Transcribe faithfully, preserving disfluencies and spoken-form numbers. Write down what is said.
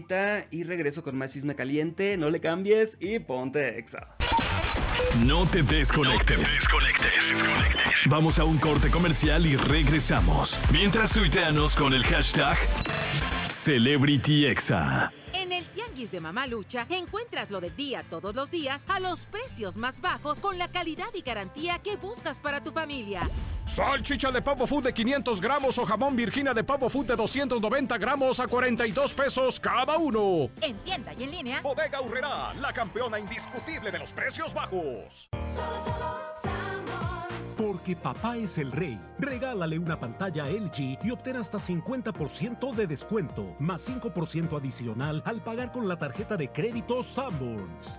Y regreso con más chisme caliente. No le cambies y ponte Exa. No te desconectes. No te desconectes. Vamos a un corte comercial y regresamos. Mientras tuiteanos con el hashtag Celebrity Exa. En el Tianguis de Mamalucha encuentras lo del día todos los días a los precios más bajos con la calidad y garantía que buscas para tu familia. Salchicha de pavo food de quinientos gramos o jamón Virginia de pavo food de doscientos noventa gramos a cuarenta y dos pesos cada uno. En tienda y en línea. Bodega Aurrerá, la campeona indiscutible de los precios bajos. Porque papá es el rey. Regálale una pantalla L G y obtén hasta cincuenta por ciento de descuento, más cinco por ciento adicional al pagar con la tarjeta de crédito Sanborns.